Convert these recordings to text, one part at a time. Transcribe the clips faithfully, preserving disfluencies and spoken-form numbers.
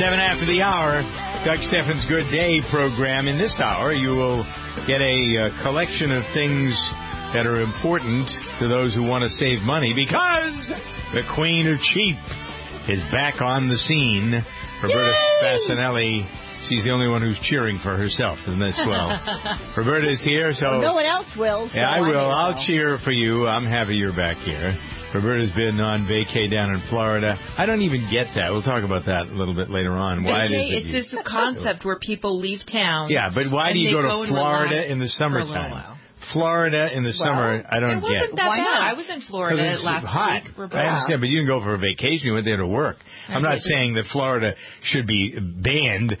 Seven after the hour, Doug Steffens' Good Day program. In this hour, you will get a uh, collection of things that are important to those who want to save money because the Queen of Cheap is back on the scene. Roberta Fascinelli. She's the only one who's cheering for herself. Isn't that swell? Roberta's here, so... Well, no one else will. So yeah, I I'm will. I'll well. cheer for you. I'm happy you're back here. Roberta's been on vacay down in Florida. I don't even get that. We'll talk about that a little bit later on. Why vacay, it is it's you... this concept where people leave town. Yeah, but why do you go to go Florida in the summertime? Florida in the well, summer, I don't it wasn't get. That Why bad. not? I was in Florida last hot. week. Roberta. I understand, but you didn't go for a vacation. You went there to work. I I'm not did. saying that Florida should be banned.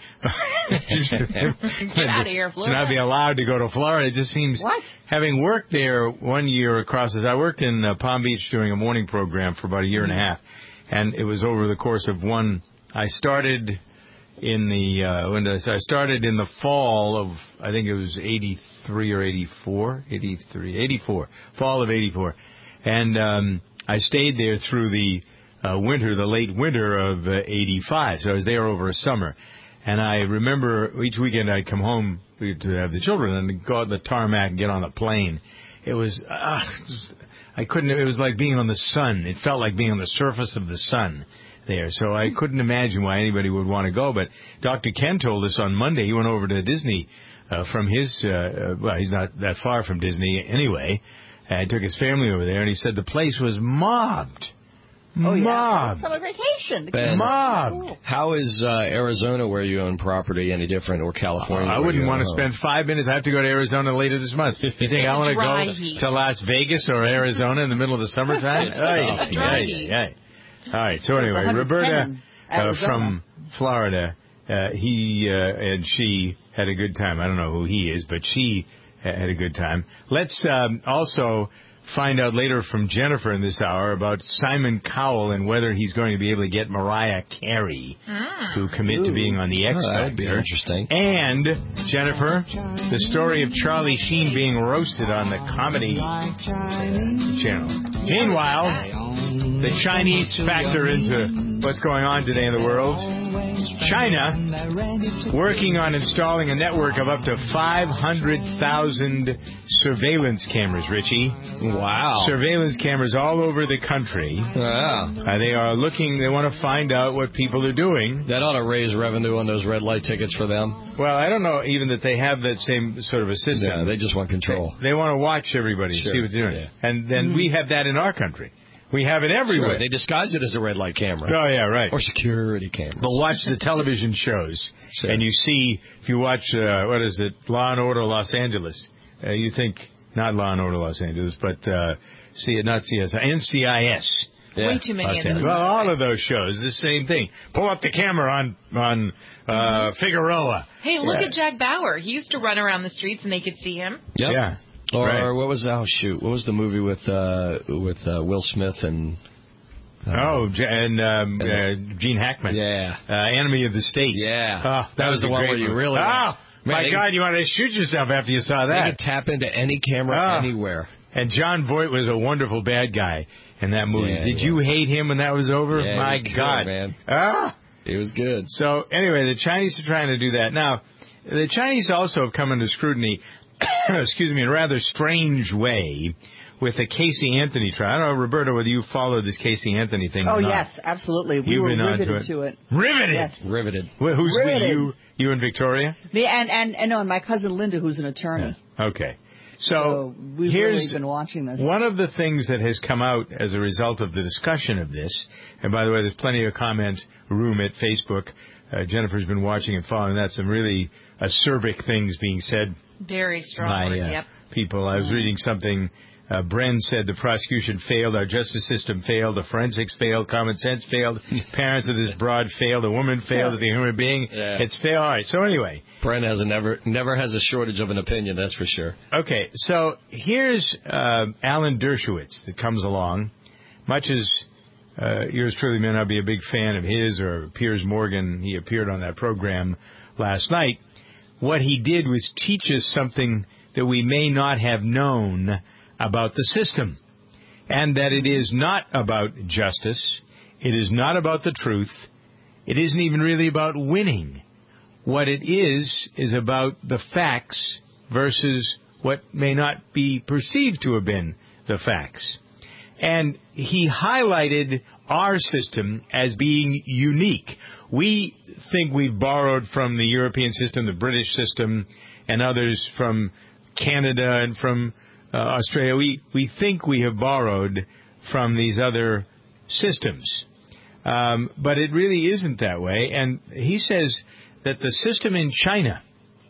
Get out of here, Florida. Not be allowed to go to Florida. It just seems... What? Having worked there one year across this, I worked in uh, Palm Beach doing a morning program for about a year and a half, and it was over the course of one. I started in the uh, when did I, I started in the fall of I think it was eighty-three or eighty-four, eighty-three, eighty-four, fall of eighty-four, and um, I stayed there through the uh, winter, the late winter of uh, eighty-five. So I was there over a summer, and I remember each weekend I'd come home to have the children and go out the tarmac and get on a plane. It was, uh, I couldn't, it was like being on the sun. It felt like being on the surface of the sun there. So I couldn't imagine why anybody would want to go. But Doctor Ken told us on Monday, he went over to Disney uh, from his, uh, uh, well, he's not that far from Disney anyway. I took his family over there and he said the place was mobbed. Oh, yeah. Mobbed. Summer vacation. The Ben, mobbed. How is uh, Arizona, where you own property, any different, or California? Uh, I wouldn't want to spend five minutes. I have to go to Arizona later this month. You think I want to go heat. to Las Vegas or Arizona in the middle of the summertime? It's tough, dry Aye, heat. aye, aye. All right. So anyway, It's Roberta uh, Arizona. from Florida, uh, he uh, and she had a good time. I don't know who he is, but she had a good time. Let's um, also find out later from Jennifer in this hour about Simon Cowell and whether he's going to be able to get Mariah Carey Mm. to commit Ooh. to being on the X Oh, Factor. that'd be interesting. And, Jennifer, the story of Charlie Sheen being roasted on the Comedy Channel. Meanwhile, the Chinese factor into what's going on today in the world. China working on installing a network of up to five hundred thousand surveillance cameras, Richie. Wow. Surveillance cameras all over the country. Wow. Uh, they are looking, they want to find out what people are doing. That ought to raise revenue on those red light tickets for them. Well, I don't know even that they have that same sort of a system. Yeah, they just want control. They, they want to watch everybody, Sure, see what they're doing. yeah. And then we have that in our country. We have it everywhere. Sure, they disguise it as a red light camera. Oh, yeah, right. Or security camera. But watch the television shows, Sure. and you see, if you watch, uh, what is it, Law and Order Los Angeles, uh, you think, not Law and Order Los Angeles, but uh, see it, not C S I, N C I S. Yeah. Way too many Los of those. Angeles. Well, all of those shows, the same thing. Pull up the camera on on uh, Figueroa. Hey, look Yeah. at Jack Bauer. He used to run around the streets and they could see him. Yep. Yeah. Or Right. what was, oh, shoot, what was the movie with uh, with uh, Will Smith and... Uh, Oh, J- and um, uh, Gene Hackman. Yeah. Uh, Enemy of the State. Yeah. Oh, that, That was was the a one great where you movie. really- Oh, Man, my they- God, you wanted to shoot yourself after you saw They that. could tap into any camera Ah. anywhere. And John Voight was a wonderful bad guy in that movie. Yeah, Did he you was. hate him when that was over? Yeah, he my was good, God. man. Ah. It was good. So, anyway, the Chinese are trying to do that. Now, the Chinese also have come under scrutiny, excuse me, in a rather strange way with the Casey Anthony trial. I don't know, Roberta, whether you followed this Casey Anthony thing Oh, or not. yes, absolutely. We You've were been onto riveted it. to it. Riveted! Yes. Riveted. Well, who's we? Riveted. You, you and Victoria? The, and, and, and, no, and my cousin Linda, who's an attorney. Okay. So, So we've here's really been watching this. one of the things that has come out as a result of the discussion of this, and by the way, there's plenty of comment room at Facebook. Uh, Jennifer's been watching and following that. Some really acerbic things being said Very strong by words, uh, yep. people. I was reading something. Uh, Bren said the prosecution failed, our justice system failed, the forensics failed, common sense failed, parents of this broad failed, the woman failed, as a human being. Yeah. It's failed. All right. So anyway. Brent has a never never has a shortage of an opinion, that's for sure. Okay, so here's uh, Alan Dershowitz that comes along. Much as uh, yours truly may not be a big fan of his or Piers Morgan, he appeared on that program last night. What he did was teach us something that we may not have known about the system, and that it is not about justice, it is not about the truth, it isn't even really about winning. What it is is about the facts versus what may not be perceived to have been the facts. And he highlighted our system as being unique. We think we've borrowed from the European system, the British system, and others from Canada and from uh, Australia. We, we think we have borrowed from these other systems. Um, but it really isn't that way. And he says that the system in China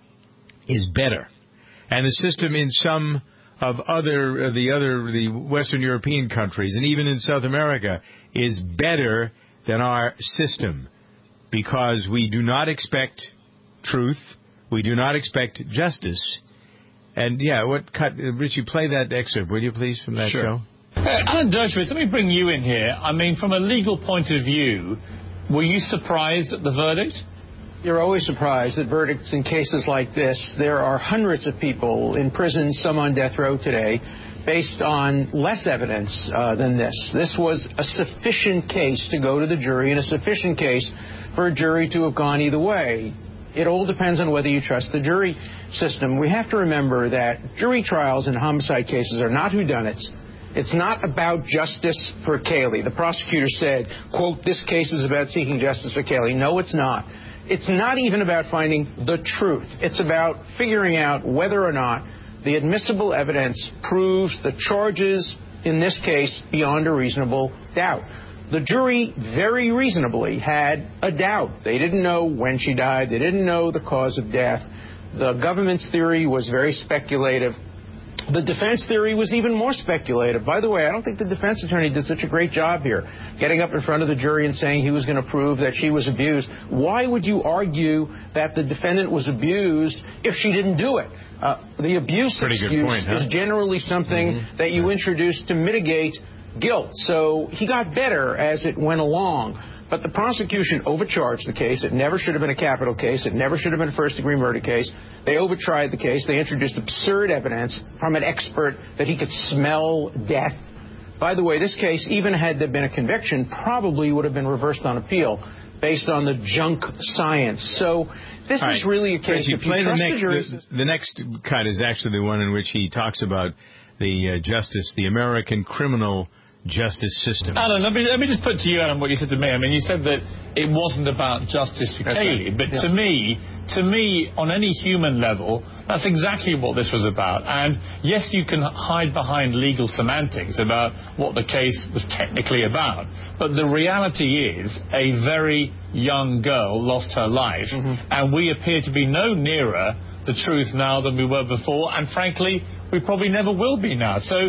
is better. And the system in some of other uh, the other the Western European countries and even in South America is better than our system, because we do not expect truth, we do not expect justice. And yeah, what cut Richie, play that excerpt, will you please, from that sure. show? Uh, Alan Dershowitz, let me bring you in here. I mean, from a legal point of view, were you surprised at the verdict? You're always surprised at verdicts in cases like this. There are hundreds of people in prison, some on death row today, based on less evidence uh, than this. This was a sufficient case to go to the jury and a sufficient case for a jury to have gone either way. It all depends on whether you trust the jury system. We have to remember that jury trials in homicide cases are not whodunits. It's not about justice for Caylee. The prosecutor said, quote, this case is about seeking justice for Caylee. No, it's not. It's not even about finding the truth. It's about figuring out whether or not the admissible evidence proves the charges in this case beyond a reasonable doubt. The jury very reasonably had a doubt. They didn't know when she died. They didn't know the cause of death. The government's theory was very speculative. The defense theory was even more speculative. By the way, I don't think the defense attorney did such a great job here, getting up in front of the jury and saying he was going to prove that she was abused. Why would you argue that the defendant was abused if she didn't do it? Uh, the abuse Pretty excuse point, huh? is generally something mm-hmm. that you introduce to mitigate guilt. So he got better as it went along. But the prosecution overcharged the case. It never should have been a capital case. It never should have been a first-degree murder case. They overtried the case. They introduced absurd evidence from an expert that he could smell death. By the way, this case, even had there been a conviction, probably would have been reversed on appeal based on the junk science. So this All is right. really a case. Richie, if you play trust the next. the, jury The, the next cut is actually the one in which he talks about the uh, justice, the American criminal justice system. Alan, let me, let me just put to you, Alan, what you said to me. I mean, you said that it wasn't about justice for Caylee, right. but yeah. to me, to me, on any human level, that's exactly what this was about. And yes, you can hide behind legal semantics about what the case was technically about, but the reality is a very young girl lost her life, mm-hmm. and we appear to be no nearer the truth now than we were before, and frankly, we probably never will be now. So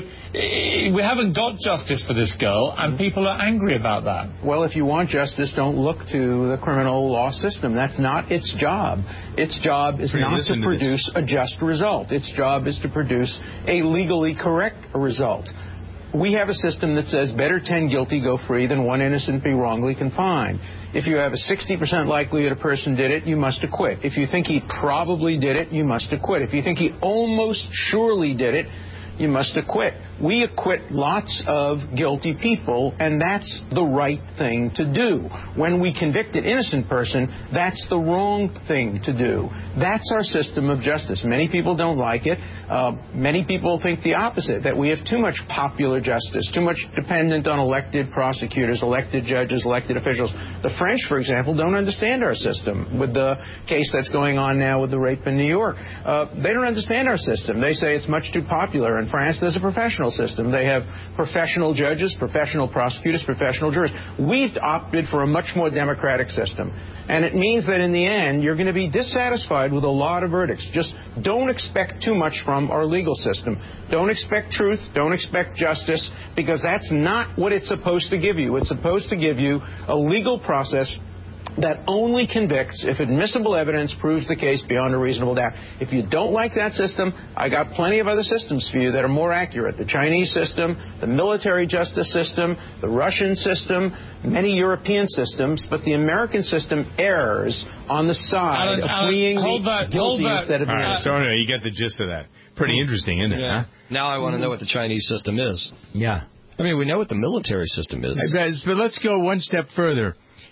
we haven't got justice for this girl, and people are angry about that. Well, if you want justice, don't look to the criminal law system. That's not its job. Its job is not to produce a just result. Its job is to produce a legally correct result. We have a system that says better ten guilty go free than one innocent be wrongly confined. If you have a sixty percent likelihood a person did it, you must acquit. If you think he probably did it, you must acquit. If you think he almost surely did it, you must acquit. We acquit lots of guilty people, and that's the right thing to do. When we convict an innocent person, that's the wrong thing to do. That's our system of justice. Many people don't like it. Uh, many people think the opposite, that we have too much popular justice, too much dependent on elected prosecutors, elected judges, elected officials. The French, for example, don't understand our system with the case that's going on now with the rape in New York. Uh, they don't understand our system. They say it's much too popular. In France, there's a professional system. They have professional judges, professional prosecutors, professional jurors. We've opted for a much more democratic system. And it means that in the end, you're going to be dissatisfied with a lot of verdicts. Just don't expect too much from our legal system. Don't expect truth. Don't expect justice, because that's not what it's supposed to give you. It's supposed to give you a legal process that only convicts if admissible evidence proves the case beyond a reasonable doubt. If you don't like that system, I got plenty of other systems for you that are more accurate. The Chinese system, the military justice system, the Russian system, many European systems, but the American system errs on the side Alan, of Alan, freeing hold the that, guilty hold that. instead of the All right, so anyway, you get the gist of that. Pretty interesting, isn't it? Yeah. Huh? Now I want to know what the Chinese system is. Yeah. I mean, we know what the military system is. But let's go one step further.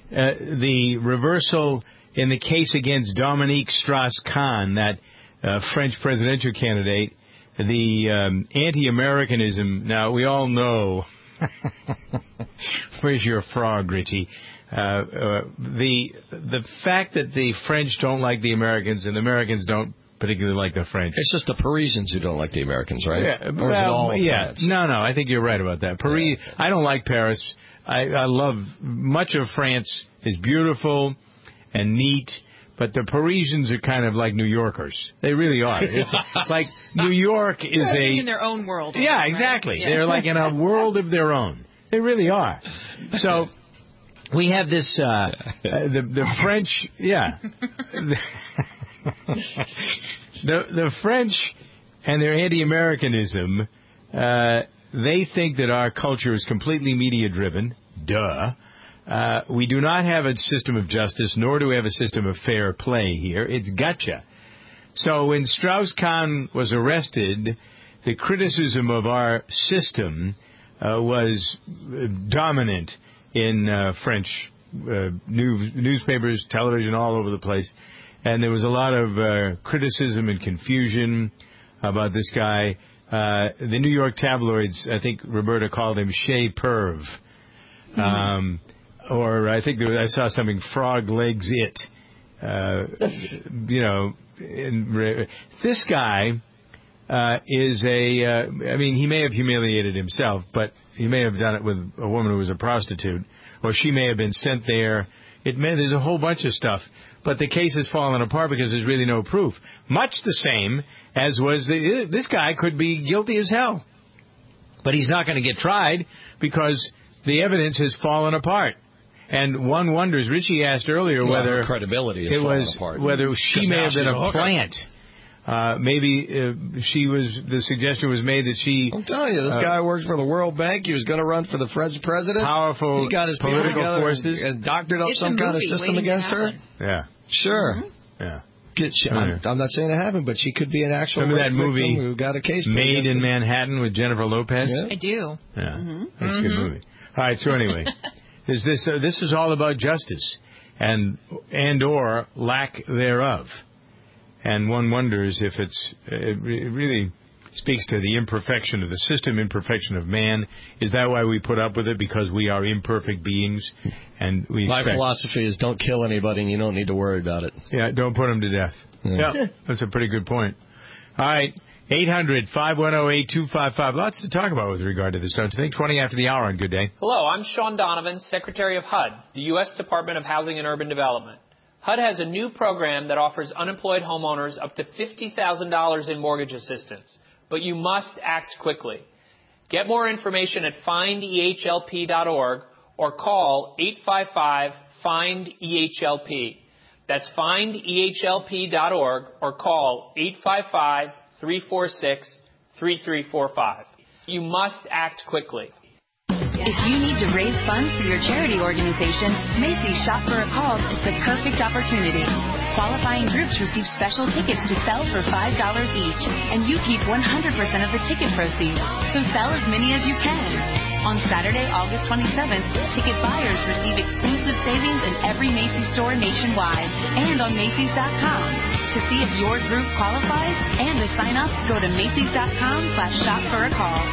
uh, the reversal in the case against Dominique Strauss-Kahn, that uh, French presidential candidate, the um, anti-Americanism. Now, we all know. Where's your frog, Richie? Uh, uh, the the fact that the French don't like the Americans and the Americans don't particularly like the French. It's just the Parisians who don't like the Americans, right? Yeah, or is it all of yeah. France? No, no, I think you're right about that. Paris. Yeah. I don't like Paris. I, I love much of France is beautiful and neat, but the Parisians are kind of like New Yorkers. They really are. It's like New York is They're a in their own world. Yeah, right? exactly. Yeah. They're like in a world of their own. They really are. So we have this uh, uh, the the French. Yeah. the the French and their anti-Americanism, uh, they think that our culture is completely media-driven. Duh. Uh, we do not have a system of justice, nor do we have a system of fair play here. It's gotcha. So when Strauss-Kahn was arrested, the criticism of our system uh, was uh, dominant in uh, French uh, news, newspapers, television, all over the place. And there was a lot of uh, criticism and confusion about this guy. Uh, the New York tabloids, I think Roberta called him Chez Perv. Mm-hmm. Um, or I think there was, I saw something, Frog Legs It. Uh, you know, in, this guy uh, is a, uh, I mean, he may have humiliated himself, but he may have done it with a woman who was a prostitute, or she may have been sent there. It may, there's a whole bunch of stuff. But the case has fallen apart because there's really no proof. Much the same as was the, this guy could be guilty as hell. But he's not going to get tried because the evidence has fallen apart. And one wonders, Richie asked earlier well, whether her credibility is it was apart. whether she may have been a plant. Uh, maybe uh, she was. The suggestion was made that she. I'm telling you, this uh, guy worked for the World Bank. He was going to run for the French president. Powerful. He got his political forces and doctored up it's some kind of system against her. Yeah. Sure. Mm-hmm. Yeah. She, I'm, I'm not saying it happened, but she could be an actual. Remember that movie who got a case Made in Manhattan with Jennifer Lopez? Yeah. I do. Yeah, mm-hmm. that's a mm-hmm. good movie. All right, so anyway, is this uh, this is all about justice and and or lack thereof, and one wonders if it's it really speaks to the imperfection of the system, imperfection of man. Is that why we put up with it? Because we are imperfect beings, and we. My expect, philosophy is don't kill anybody, and you don't need to worry about it. Yeah, don't put them to death. Yeah, yeah, that's a pretty good point. All right, eight hundred, five one zero, eight two five five. Lots to talk about with regard to this, don't you think? twenty after the hour on Good Day. Hello, I'm Sean Donovan, Secretary of H U D, the U S Department of Housing and Urban Development. H U D has a new program that offers unemployed homeowners up to fifty thousand dollars in mortgage assistance. But you must act quickly. Get more information at find E H L P dot org or call eight five five, find E H L P. That's find E H L P dot org or call eight five five, three four six, three three four five. You must act quickly. If you need to raise funds for your charity organization, Macy's Shop for a Cause is the perfect opportunity. Qualifying groups receive special tickets to sell for five dollars each, and you keep one hundred percent of the ticket proceeds, so sell as many as you can. On Saturday, August twenty-seventh, ticket buyers receive exclusive savings in every Macy's store nationwide and on Macys dot com. To see if your group qualifies and to sign up, go to Macys dot com slash shop for a cause.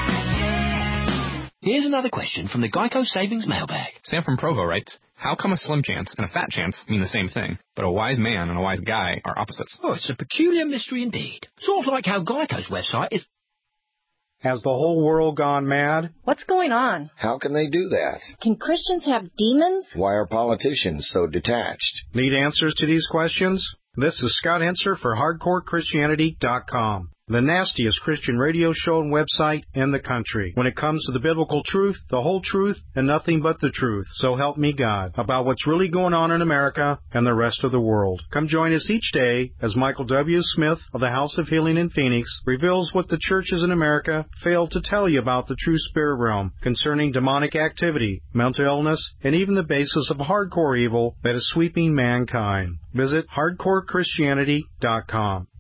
Here's another question from the Geico Savings Mailbag. Sam from Provo writes, how come a slim chance and a fat chance mean the same thing, but a wise man and a wise guy are opposites? Oh, it's a peculiar mystery indeed. Sort of like how Geico's website is... Has the whole world gone mad? What's going on? How can they do that? Can Christians have demons? Why are politicians so detached? Need answers to these questions? This is Scott Henser for Hardcore Christianity dot com. The nastiest Christian radio show and website in the country. When it comes to the biblical truth, the whole truth, and nothing but the truth, so help me God, about what's really going on in America and the rest of the world. Come join us each day as Michael W. Smith of the House of Healing in Phoenix reveals what the churches in America failed to tell you about the true spirit realm concerning demonic activity, mental illness, and even the basis of hardcore evil that is sweeping mankind. Visit Hardcore Christianity dot com.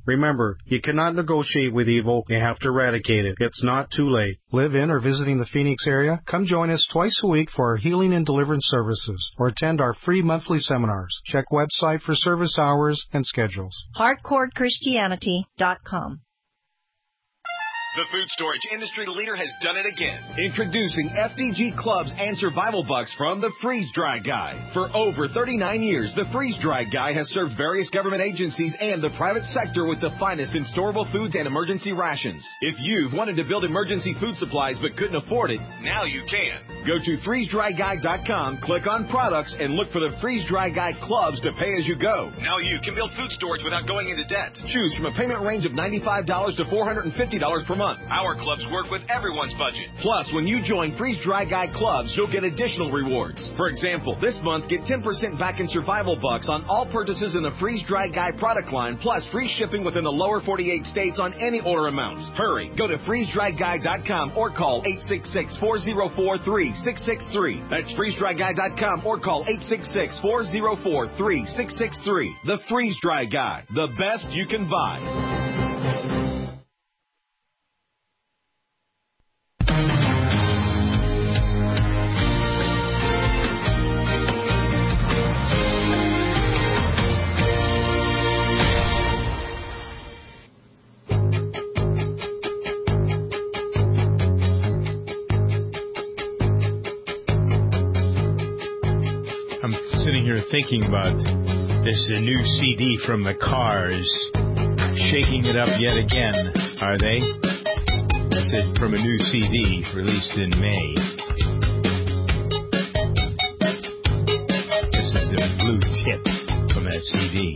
Remember, you cannot negotiate with evil. You have to eradicate it. It's not too late. Live in or visiting the Phoenix area? Come join us twice a week for our healing and deliverance services or attend our free monthly seminars. Check website for service hours and schedules. hardcore christianity dot com. The food storage industry leader has done it again. Introducing F D G Clubs and Survival Bucks from the Freeze Dry Guy. For over thirty-nine years, the Freeze Dry Guy has served various government agencies and the private sector with the finest in storable foods and emergency rations. If you've wanted to build emergency food supplies but couldn't afford it, now you can. Go to freeze dry guy dot com, click on products, and look for the Freeze Dry Guy Clubs to pay as you go. Now you can build food storage without going into debt. Choose from a payment range of ninety-five dollars to four hundred fifty dollars per month. Our clubs work with everyone's budget. Plus, when you join Freeze Dry Guy Clubs, you'll get additional rewards. For example, this month, get ten percent back in Survival Bucks on all purchases in the Freeze Dry Guy product line, plus free shipping within the lower forty-eight states on any order amount. Hurry, go to freeze dry guy dot com or call eight six six, four zero four, three six six three. That's freeze dry guy dot com or call eight six six, four zero four, three six six three. The Freeze Dry Guy, the best you can buy. Thinking about this uh, new C D from the Cars, shaking it up yet again, are they? I said from a new C D released in May. This is the blue tip from that C D.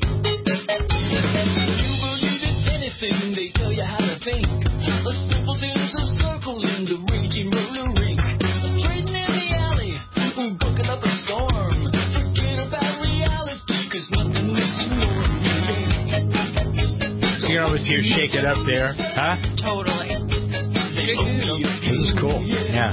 Anything they tell you how to think. A simple thing's a circle in the raging roller rink. Trading in the alley, booking up a storm. So you're almost here, shake it up there, huh? Totally. This is cool. Yeah.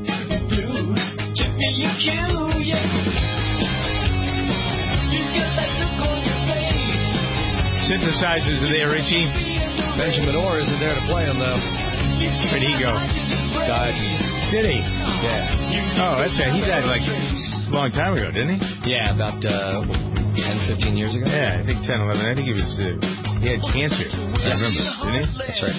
Synthesizers are there, Richie. Benjamin Orr isn't there to play them, though. Where'd he go? Died. Did he? Yeah. Oh, that's right. He died like a long time ago, didn't he? Yeah, about uh, ten, fifteen years ago. Yeah, I think ten, eleven. I think he was, uh, he had cancer. I Yes. remember, didn't he? That's right.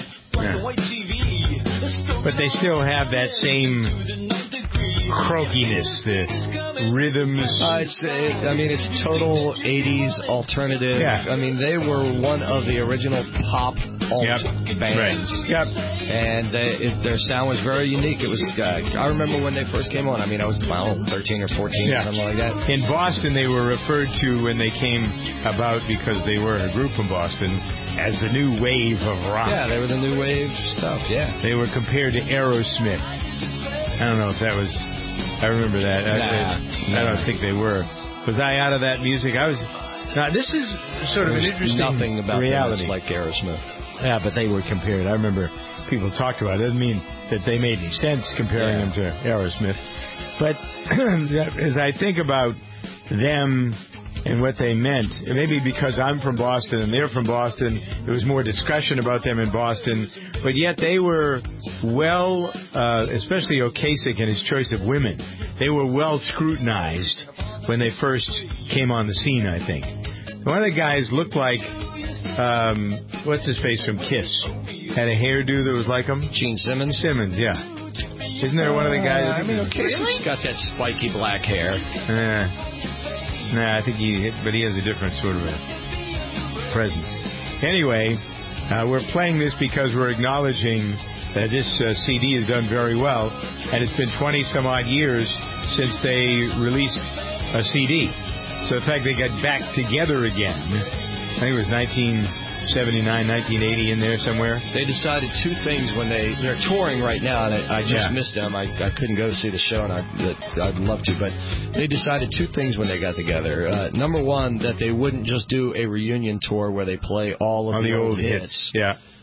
Yeah. But they still have that same croakiness, the rhythms. Uh, it's, it, I mean, it's total eighties alternative. Yeah. I mean, they were one of the original pop alt Yep. bands. Right. Yep. And they, it, their sound was very unique. It was. Uh, I remember when they first came on. I mean, I was well, thirteen or fourteen Yeah. or something like that. In Boston, they were referred to when they came about because they were a group from Boston as the new wave of rock. Yeah, they were the new wave stuff. Yeah. They were compared to Aerosmith. I don't know if that was. I remember that. Nah, I, I, I don't think they were. Was I out of that music? I was. Now this is sort of There's an interesting nothing about reality. them that's like Aerosmith. Yeah, but they were compared. I remember people talked about it. It doesn't mean that they made any sense comparing Yeah. them to Aerosmith. But as I think about them and what they meant, maybe because I'm from Boston and they're from Boston, there was more discussion about them in Boston. But yet they were well, uh, especially Ocasek and his choice of women, they were well scrutinized when they first came on the scene, I think. One of the guys looked like, um, what's his face from Kiss? Had a hairdo that was like him? Gene Simmons? Simmons, yeah. Isn't there one of the guys? Uh, I mean, Ocasek's got that spiky black hair. Yeah. Nah, I think he, but he has a different sort of a presence. Anyway, uh, we're playing this because we're acknowledging that this uh, C D has done very well, and it's been twenty some odd years since they released a C D. So in fact, they got back together again. I think it was nineteen seventy-nine, nineteen eighty in there somewhere. They decided two things when they they're touring right now, and I, I just Yeah. missed them. I, I couldn't go to see the show, and I that, I'd love to, but they decided two things when they got together. Uh, number one, that they wouldn't just do a reunion tour where they play all of On the, the old old hits. hits. Yeah.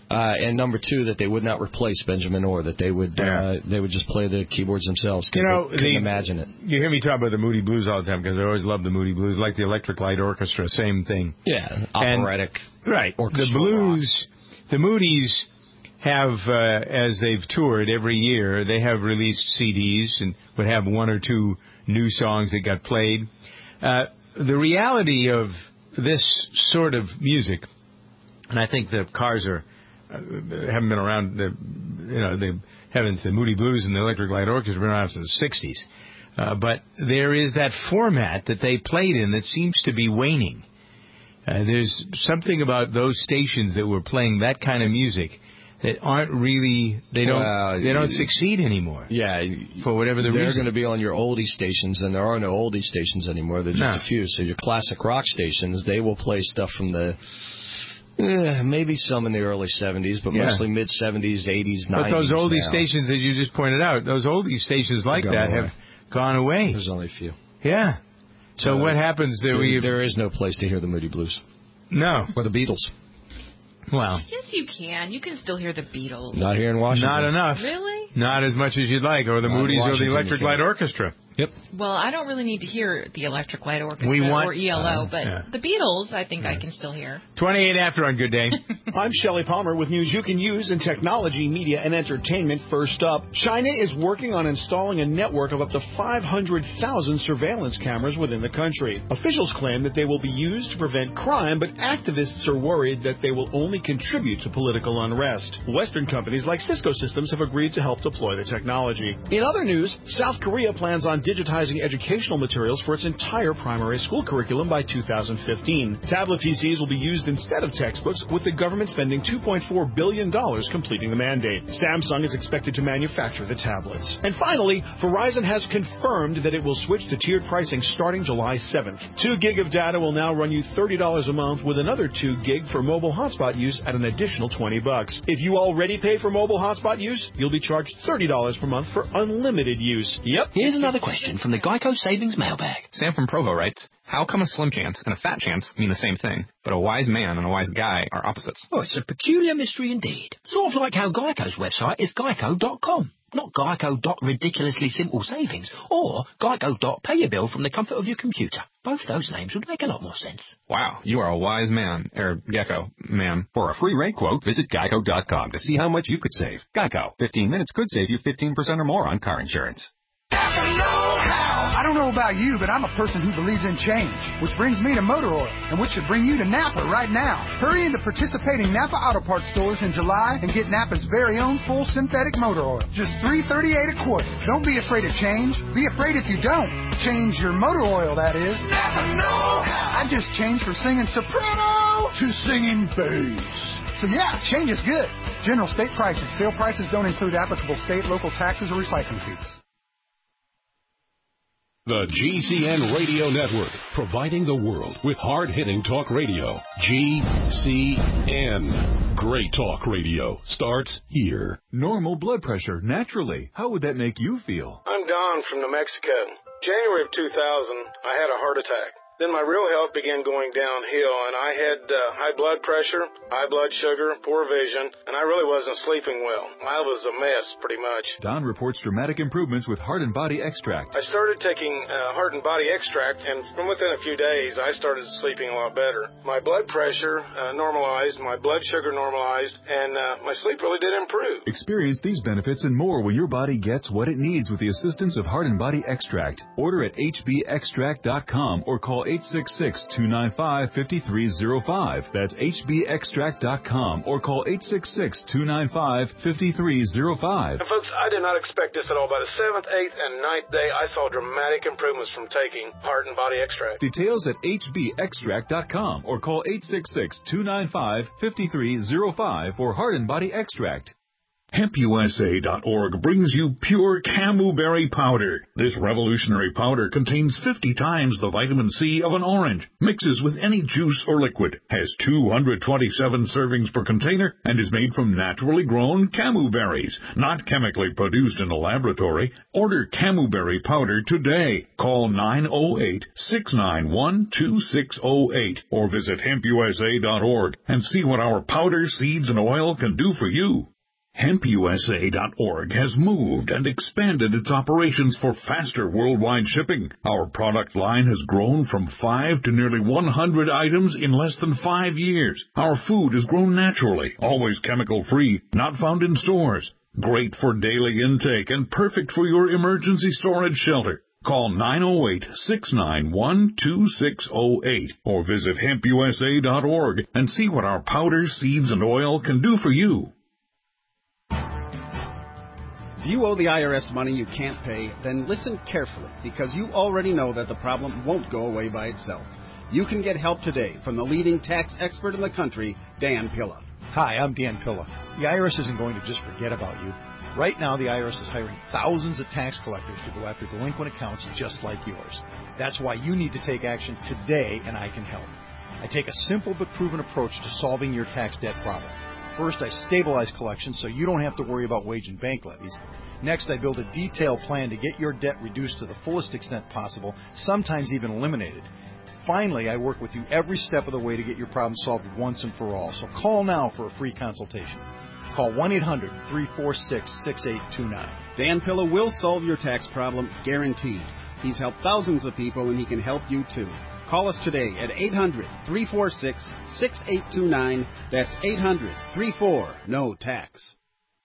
Uh, and number two, that they would not replace Benjamin Orr, that they would Yeah. uh, they would just play the keyboards themselves. 'Cause You know, they couldn't the- imagine it. You hear me talk about the Moody Blues all the time because I always love the Moody Blues, like the Electric Light Orchestra, same thing. Yeah, operatic. And, right. The orchestral blues, the Moodies have, uh, as they've toured every year, they have released C Ds and would have one or two new songs that got played. Uh, the reality of this sort of music, and I think the Cars are uh, haven't been around. The, you know, they haven't. The Moody Blues and the Electric Light Orchestra have been around since the sixties. Uh, but there is that format that they played in that seems to be waning. Uh, there's something about those stations that were playing that kind of music that aren't really. They don't. Well, they don't succeed anymore. Yeah, for whatever the they're reason. going to be on your oldie stations, and there are no oldie stations anymore. They're just No. a few. So your classic rock stations, they will play stuff from the. Eh, maybe some in the early seventies, but Yeah. mostly mid seventies, eighties, nineties. But those oldie now. stations that you just pointed out, those oldie stations like Gone that away. have gone away. There's only a few. Yeah. So Uh, what happens there? There, We there is no place to hear the Moody Blues. No. Or the Beatles. Well, Yes, you can. You can still hear the Beatles. Not here in Washington. not enough. Really? Not as much as you'd like, or the Not in Moody's or the Washington, Electric you Light can't. Orchestra. Yep. Well, I don't really need to hear the Electric Light Orchestra We want- or E L O, uh, but yeah. the Beatles, I think I can still hear. twenty-eight after on Good Day. I'm Shelley Palmer with news you can use in technology, media, and entertainment. First up, China is working on installing a network of up to five hundred thousand surveillance cameras within the country. Officials claim that they will be used to prevent crime, but activists are worried that they will only contribute to political unrest. Western companies like Cisco Systems have agreed to help deploy the technology. In other news, South Korea plans on digitizing educational materials for its entire primary school curriculum by two thousand fifteen. Tablet P Cs will be used instead of textbooks, with the government spending two point four billion dollars completing the mandate. Samsung is expected to manufacture the tablets. And finally, Verizon has confirmed that it will switch to tiered pricing starting July seventh. Two gig of data will now run you thirty dollars a month, with another two gig for mobile hotspot use at an additional twenty bucks. If you already pay for mobile hotspot use, you'll be charged thirty dollars per month for unlimited use. Yep. Here's another question from the Geico Savings Mailbag. Sam from Provo writes, how come a slim chance and a fat chance mean the same thing, but a wise man and a wise guy are opposites? Oh, it's a peculiar mystery indeed. Sort of like how Geico's website is geico dot com. Not geico dot ridiculously simple savings or geico dot pay your bill from the comfort of your computer. Both those names would make a lot more sense. Wow, you are a wise man, er, gecko, man. For a free rate quote, visit geico dot com to see how much you could save. Geico, fifteen minutes could save you fifteen percent or more on car insurance. I don't know about you, but I'm a person who believes in change, which brings me to motor oil, and which should bring you to Napa right now. Hurry into participating Napa Auto Parts stores in July and get Napa's very own full synthetic motor oil. Just three thirty-eight a quart. Don't be afraid of change. Be afraid if you don't. Change your motor oil, that is. Napa know-how. I just changed from singing soprano to singing bass. So yeah, change is good. General state prices. Sale prices don't include applicable state, local taxes, or recycling fees. The G C N Radio Network, providing the world with hard-hitting talk radio. G C N. Great talk radio starts here. Normal blood pressure, naturally. How would that make you feel? I'm Don from New Mexico. January of two thousand, I had a heart attack. Then my real health began going downhill, and I had uh, high blood pressure, high blood sugar, poor vision, and I really wasn't sleeping well. I was a mess, pretty much. Don reports dramatic improvements with Heart and Body Extract. I started taking uh, Heart and Body Extract, and from within a few days, I started sleeping a lot better. My blood pressure uh, normalized, my blood sugar normalized, and uh, my sleep really did improve. Experience these benefits and more when your body gets what it needs with the assistance of Heart and Body Extract. Order at H B extract dot com or call eight six six, two nine five, five three zero five. That's H B extract dot com or call eight six six, two nine five, five three zero five. And folks, I did not expect this at all. By the seventh, eighth, and ninth day, I saw dramatic improvements from taking Heart and Body Extract. Details at H B extract dot com or call eight six six, two nine five, five three zero five for Heart and Body Extract. hemp U S A dot org brings you pure Camuberry powder. This revolutionary powder contains fifty times the vitamin C of an orange, mixes with any juice or liquid, has two hundred twenty-seven servings per container, and is made from naturally grown camu berries, not chemically produced in a laboratory. Order Camuberry powder today. Call nine oh eight, six nine one, two six oh eight or visit hemp U S A dot org and see what our powder, seeds, and oil can do for you. hemp U S A dot org has moved and expanded its operations for faster worldwide shipping. Our product line has grown from five to nearly one hundred items in less than five years. Our food is grown naturally, always chemical-free, not found in stores. Great for daily intake and perfect for your emergency storage shelter. Call nine oh eight, six nine one, two six oh eight or visit hemp U S A dot org and see what our powder, seeds, and oil can do for you. If you owe the I R S money you can't pay, then listen carefully, because you already know that the problem won't go away by itself. You can get help today from the leading tax expert in the country, Dan Pilla. Hi, I'm Dan Pilla. The I R S isn't going to just forget about you. Right now, the I R S is hiring thousands of tax collectors to go after delinquent accounts just like yours. That's why you need to take action today, and I can help. I take a simple but proven approach to solving your tax debt problem. First, I stabilize collections so you don't have to worry about wage and bank levies. Next, I build a detailed plan to get your debt reduced to the fullest extent possible, sometimes even eliminated. Finally, I work with you every step of the way to get your problem solved once and for all. So call now for a free consultation. Call one eight hundred, three four six, six eight two nine. Dan Pilla will solve your tax problem, guaranteed. He's helped thousands of people, and he can help you too. Call us today at eight hundred, three four six, six eight two nine. That's eight hundred, three four, N O tax.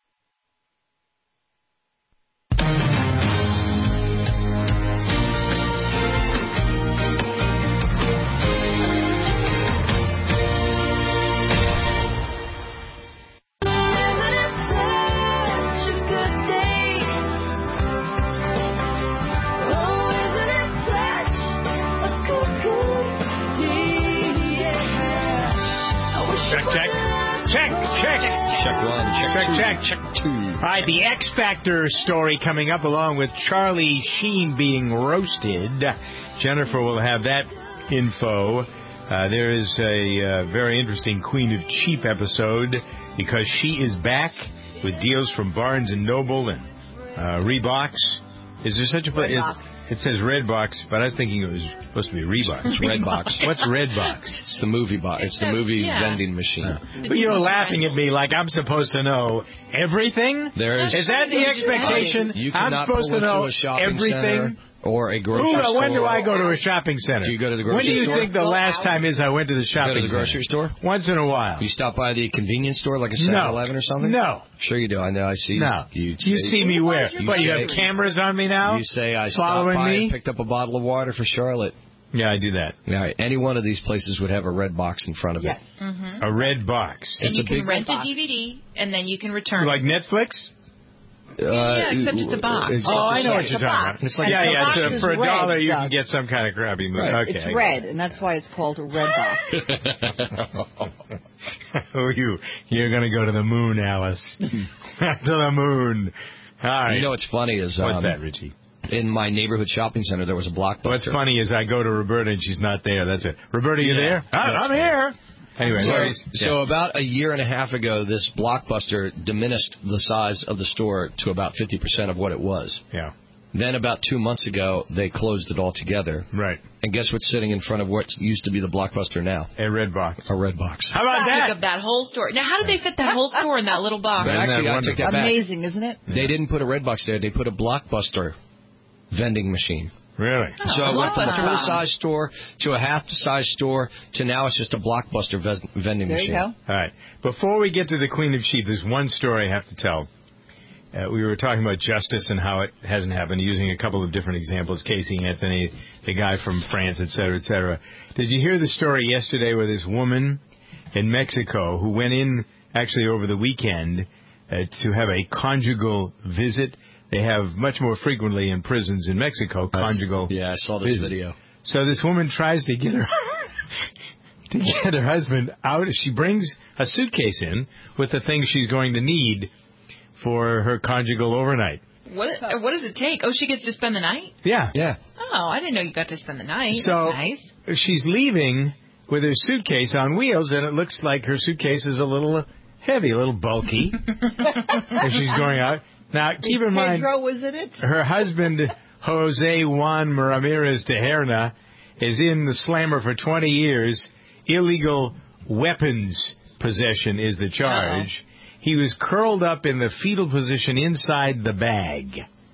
Check, check. Check, check. Check one, check, check two, check. check two. All right, the X Factor story coming up along with Charlie Sheen being roasted. Jennifer will have that info. Uh, there is a uh, very interesting Queen of Cheap episode because she is back with deals from Barnes and Noble and uh, Reeboks. Is there such a place? It says Redbox, but I was thinking it was supposed to be Reebok. It's Redbox. What's Redbox? It's the movie box. It's the movie yeah. vending machine. Uh, but you're laughing at me like I'm supposed to know everything? There is, is that the expectation? You I'm cannot supposed pull to know into a shopping everything? Center or a grocery Ooh, store. When do I go to a shopping center? Do you go to the grocery store? When do you store? think the last time is I went to the shopping center? Go to the grocery center? store? Once in a while. You stop by the convenience store like a seven eleven no. or something? No. Sure you do. I know. I see. No. You, you say, see me where? You what, say, you have cameras on me now? You say I following stopped by me? and picked up a bottle of water for Charlotte. Yeah, I do that. Yeah, any one of these places would have a red box in front of yes. it. Mm-hmm. A red box. And it's you a can big rent box. a D V D, and then you can return Like Netflix? Uh, yeah, except it's a box. Oh, I know what you're talking about. It's like yeah, a yeah. box So is for a red, dollar, you Doug. can get some kind of crappy movie. Right. Okay. It's red, and that's why it's called a red box. oh, you, you're going to go to the moon, Alice. to the moon. All right. You know what's funny is... What's um, that, Richie? In my neighborhood shopping center, there was a Blockbuster. What's funny is I go to Roberta and she's not there. That's it. Roberta, you Yeah. there? I, I'm here. Anyway, so, yeah. so about a year and a half ago, this Blockbuster diminished the size of the store to about fifty percent of what it was. Yeah. Then about two months ago, they closed it all together. Right. And guess what's sitting in front of what used to be the Blockbuster now? A red box. A red box. How about that? Took up that whole store. Now, how did they fit that whole store in that little box? Actually, I took that back. Amazing, isn't it? They didn't put a red box there. They put a Blockbuster vending machine. Really? Oh, So I went from a Blockbuster. full-size store to a half-size store to now it's just a Blockbuster ves- vending There machine. you go. All right. Before we get to the Queen of Cheap, there's one story I have to tell. Uh, we were talking about justice and how it hasn't happened, using a couple of different examples, Casey Anthony, the guy from France, et cetera, et cetera. Did you hear the story yesterday where this woman in Mexico who went in actually over the weekend uh, to have a conjugal visit? They have much more frequently in prisons in Mexico, conjugal Yeah, I saw this visit. video. So this woman tries to get her to get her husband out. She brings a suitcase in with the things she's going to need for her conjugal overnight. What What does it take? Oh, she gets to spend the night? Yeah. Yeah. Oh, I didn't know you got to spend the night. So That's nice. she's leaving with her suitcase on wheels, and it looks like her suitcase is a little heavy, a little bulky as she's going out. Now, keep in mind, Pedro was in it? her husband, Jose Juan Ramirez Tejerna, is in the slammer for twenty years. Illegal weapons possession is the charge. Uh-oh. He was curled up in the fetal position inside the bag.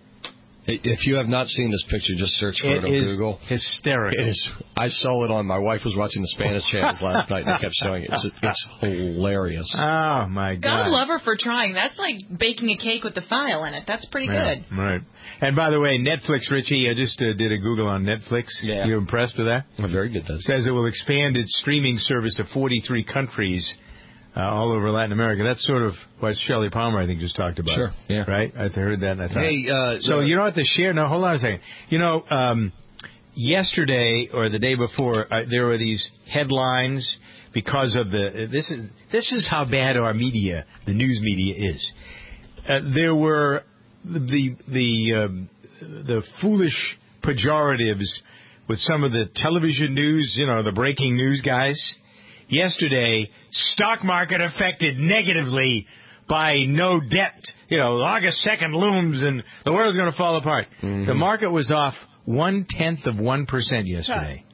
If you have not seen this picture, just search for it, it on is Google. Hysterical. It is. I saw it on. My wife was watching the Spanish channels last night, and they kept showing it. It's, it's hilarious. Oh my God! God love her for trying. That's like baking a cake with the file in it. That's pretty yeah, good. Right. And by the way, Netflix, Richie, I just uh, did a Google on Netflix. Yeah. You impressed with that? Oh, very good. Though. Says it will expand its streaming service to forty-three countries. Uh, all over Latin America. That's sort of what Shelley Palmer, I think, just talked about. Sure, yeah. Right? I heard that and I thought... Hey, uh... So, you know what, the share... No, hold on a second. You know, um, yesterday or the day before, uh, there were these headlines because of the... This is this is how bad our media, the news media, is. Uh, there were the the um, the foolish pejoratives with some of the television news, you know, the breaking news guys. Yesterday, stock market affected negatively by no debt. You know, August second looms and the world's going to fall apart. Mm-hmm. The market was off one-tenth of one percent yesterday.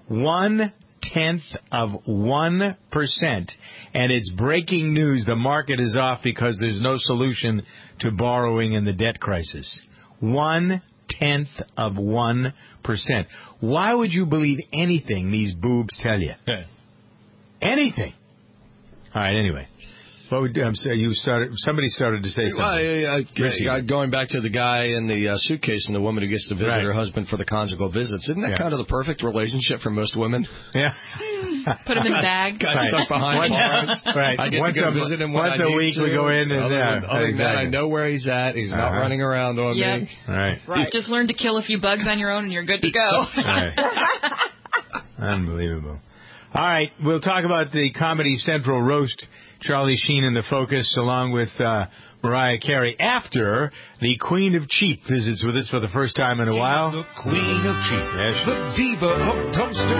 One-tenth of one percent. And it's breaking news. The market is off because there's no solution to borrowing in the debt crisis. One-tenth of one percent. Why would you believe anything these boobs tell you? Anything. All right. Anyway, what would um, say? You started. Somebody started to say something. Well, uh, uh, going back to the guy in the uh, suitcase and the woman who gets to visit right. her husband for the conjugal visits. Isn't that yeah. kind of the perfect relationship for most women? Yeah. Put him in the bag. Guy right. stuck behind bars. Right. I get once to go a, visit him when once I a need week to. we go in and other yeah. than, other exactly. than that, I know where he's at. He's uh-huh. not running around on yep. me. Right. Right. Just learn to kill a few bugs on your own and you're good to go. Right. Unbelievable. All right, we'll talk about the Comedy Central roast. Charlie Sheen in the focus, along with uh, Mariah Carey. After the Queen of Cheap visits with us for the first time in a while. The Queen of Cheap, yes. the diva of dumpster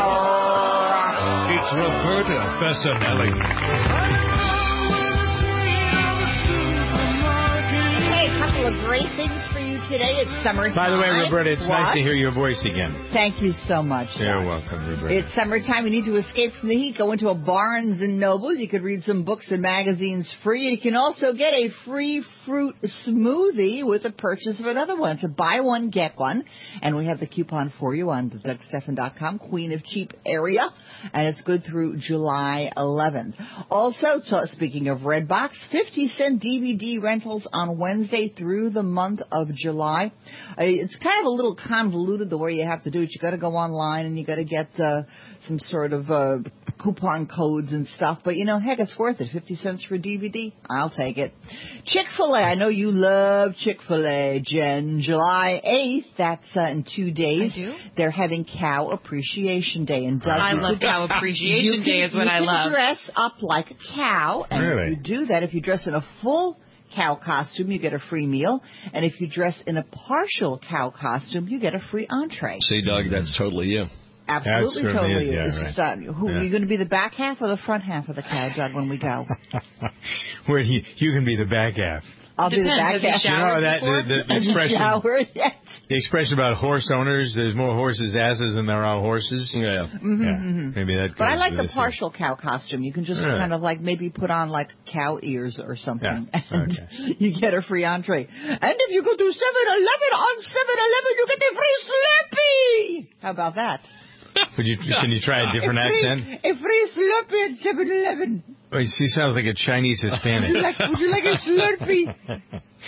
diving. It's Roberta Bessanelli. Hey, a couple of great things for you today. It's summertime. By the way, Roberta, it's what? nice to hear your voice again. Thank you so much. You're Doc. welcome, Roberta. It's summertime. You need to escape from the heat. Go into a Barnes and Noble. You could read some books and magazines free. You can also get a free fruit smoothie with the purchase of another one. It's a buy one, get one. And we have the coupon for you on Doug Stephan dot com, Queen of Cheap area. And it's good through July eleventh. Also, so speaking of Redbox, fifty cent D V D rentals on Wednesday through the month of July. Uh, it's kind of a little convoluted the way you have to do it. You got to go online and you got to get uh, some sort of uh, coupon codes and stuff. But, you know, heck, it's worth it. fifty cents for a D V D. I'll take it. Chick-fil-A. I know you love Chick-fil-A, Jen. July eighth. That's uh, in two days. I do. They're having Cow Appreciation Day. And Doug, I love Cow Appreciation Day is what I love. You can dress up like a cow. And really? if you do that, if you dress in a full cow costume, you get a free meal. And if you dress in a partial cow costume, you get a free entree. See, Doug, that's totally you. Absolutely, That totally. is, yeah, this right. is, uh, who, Yeah. Are you going to be the back half or the front half of the cow, Doug, when we go? Where you, you can be the back half. I'll Depends. be the back Has he half. showered You know that before? the, the, the Has he expression. showered yet? The expression about horse owners. There's more horses' asses than there are horses. Yeah. Mm-hmm, yeah. mm-hmm. Maybe that. But I goes like with the this. partial cow costume. You can just Really? kind of like maybe put on like cow ears or something. Yeah. And Okay. you get a free entree. And if you go to seven eleven on seven eleven, you get a free Slurpee. How about that? Would you? Can you try a different a free, accent? A free Slurpee at seven eleven. Oh, she sounds like a Chinese Hispanic. Would you like, would you like a Slurpee?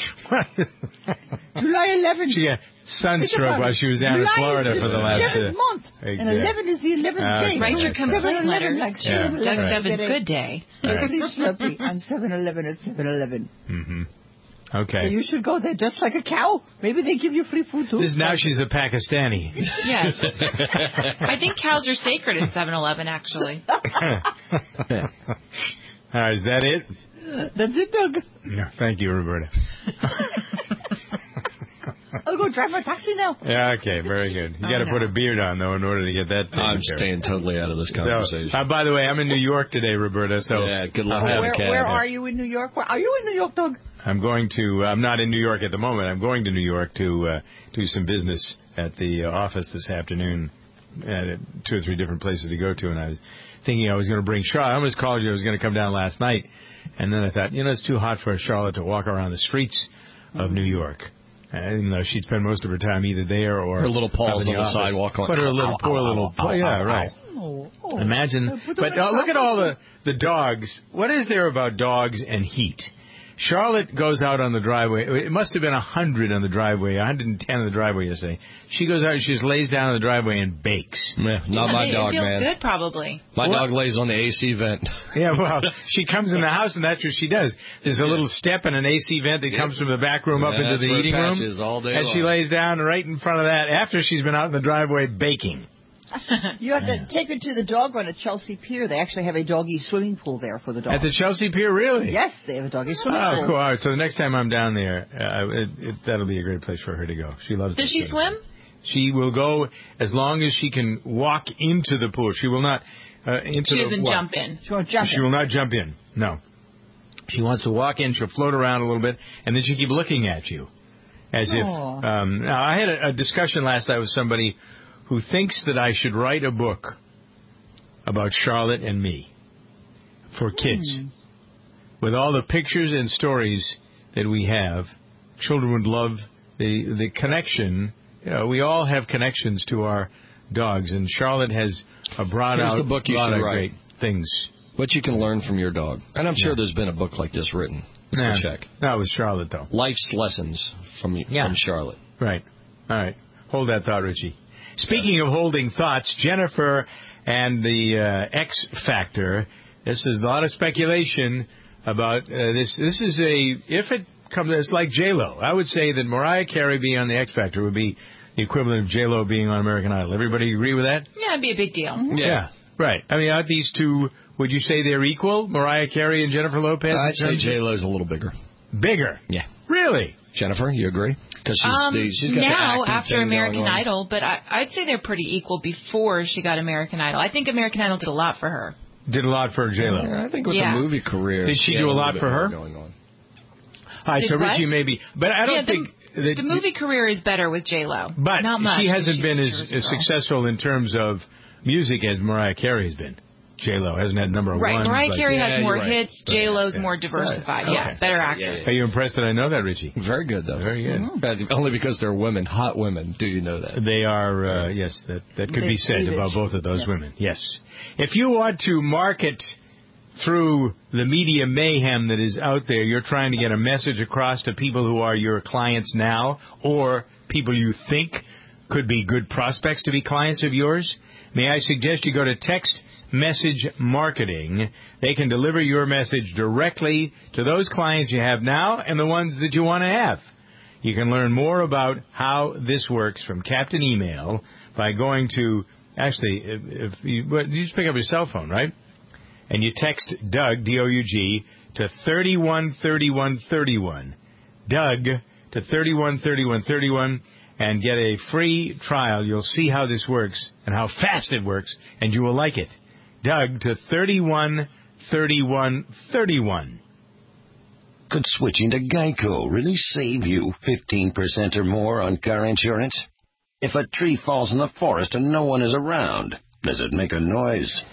July eleventh. She got sunstroke while she was down in July Florida for the last seventh uh, month, exactly. and eleven is the eleventh Ah, day. okay. Write your complaint letters. Like Yeah. Doug Right. Stebbins' good day. Right. Free Slurpee on seven eleven at seven eleven. Mm-hmm. So Okay. you should go there just like a cow. Maybe they give you free food too. This now she's a Pakistani. Yes. I think cows are sacred at seven eleven, actually. All right, is that it? That's it, Doug. Yeah, thank you, Roberta. I'll go drive my taxi now. Yeah, okay, very good. You got to put a beard on, though, in order to get that taken I'm care of. staying totally out of this conversation. So, uh, by the way, I'm in New York today, Roberta, so... Yeah, good luck. Oh, where, where are you in New York? Where, are you in New York, Doug? I'm going to... I'm not in New York at the moment. I'm going to New York to uh, do some business at the uh, office this afternoon. At two or three different places to go to, and I was thinking I was going to bring Charlotte. I almost called you. I was going to come down last night, and then I thought, you know, it's too hot for Charlotte to walk around the streets of mm-hmm. New York. And, you know, she'd spend most of her time either there or her little paws on the, the sidewalk. But her little poor little, ow, yeah, ow, right. Oh, oh. Imagine, but uh, look at all the the dogs. What is there about dogs and heat? Charlotte goes out on the driveway. It must have been one hundred on the driveway, one hundred ten on the driveway yesterday. She goes out and she just lays down on the driveway and bakes. Yeah, not yeah, my it dog, feels man. good, probably. My what? dog lays on the A C vent. Yeah, well, she comes in the house and that's what she does. There's a little step and an A C vent that comes from the back room up yeah, into the eating room. All day and long. she lays down right in front of that after she's been out in the driveway baking. You have to take her to the dog run at Chelsea Pier. They actually have a doggy swimming pool there for the dogs. At the Chelsea Pier, really? Yes, they have a doggy swimming oh, pool. Oh, cool. All right, so the next time I'm down there, uh, it, it, that'll be a great place for her to go. She loves. Does she swim? She will go as long as she can walk into the pool. She will not uh, into she the doesn't walk. jump in. She won't jump She in. will not jump in. No. She wants to walk in. She'll float around a little bit, and then she'll keep looking at you, as if. Um, now, I had a, a discussion last night with somebody who thinks that I should write a book about Charlotte and me for kids. Mm. With all the pictures and stories that we have, children would love the the connection. You know, we all have connections to our dogs, and Charlotte has a brought Here's out the book you lot should of write. great things. What you can learn from your dog. And I'm sure yeah. there's been a book like this written. So nah, check. That was Charlotte, though. Life's Lessons from, yeah. from Charlotte. Right. All right. Hold that thought, Richie. Speaking of holding thoughts, Jennifer and the uh, X Factor. This is a lot of speculation about uh, this. This is a if it comes, it's like J Lo. I would say that Mariah Carey being on the X Factor would be the equivalent of J Lo being on American Idol. Everybody agree with that? Yeah, it'd be a big deal. Mm-hmm. Yeah. yeah, right. I mean, aren't these two? Would you say they're equal, Mariah Carey and Jennifer Lopez? I'd say J Lo's a little bigger. Bigger? Yeah. Really? Jennifer, you agree? Because she's, um, the, she's got now the after American Idol, but I, I'd say they're pretty equal before she got American Idol. I think American Idol did a lot for her. Did a lot for J Lo. Yeah, I think with yeah. the movie career, did she, she do a lot for her? Going on. All right, did so what? Richie maybe, but I don't yeah, think the, that, the movie career is better with J Lo. But not much. She hasn't she been as, as successful in terms of music as Mariah Carey has been. J Lo hasn't had number right. one. Mariah like, Carey yeah, has more right. hits. J Lo's yeah. more diversified. Right. Yeah, Okay. better actress. Yeah. Are you impressed that I know that, Richie? Very good, though. Very good. Mm-hmm. Only because they're women, hot women. Do you know that? They are. Uh, yes, that that could they be said about both of those yes. women. Yes. If you want to market through the media mayhem that is out there, you're trying to get a message across to people who are your clients now, or people you think could be good prospects to be clients of yours. May I suggest you go to Text Message Marketing. They can deliver your message directly to those clients you have now and the ones that you want to have. You can learn more about how this works from Captain Email by going to, actually, if, if you, well, you just pick up your cell phone, right? And you text Doug, D O U G, to thirty-one thirty-one thirty-one. Doug to thirty-one thirty-one thirty-one. And get a free trial. You'll see how this works and how fast it works, and you will like it. Doug to thirty-one thirty-one thirty-one. Could switching to Geico really save you fifteen percent or more on car insurance? If a tree falls in the forest and no one is around, does it make a noise?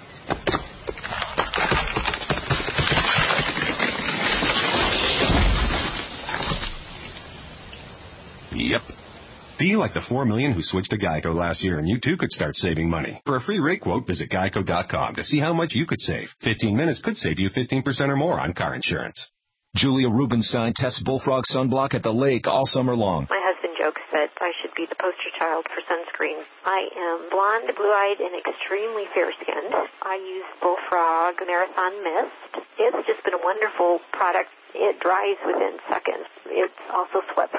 Yep. Be like the four million who switched to Geico last year, and you too could start saving money. For a free rate quote, visit geico dot com to see how much you could save. fifteen minutes could save you fifteen percent or more on car insurance. Julia Rubenstein tests Bullfrog sunblock at the lake all summer long. My husband jokes that I should be the poster child for sunscreen. I am blonde, blue-eyed, and extremely fair-skinned. I use Bullfrog Marathon Mist. It's just been a wonderful product. It dries within seconds. It's also sweat-proof.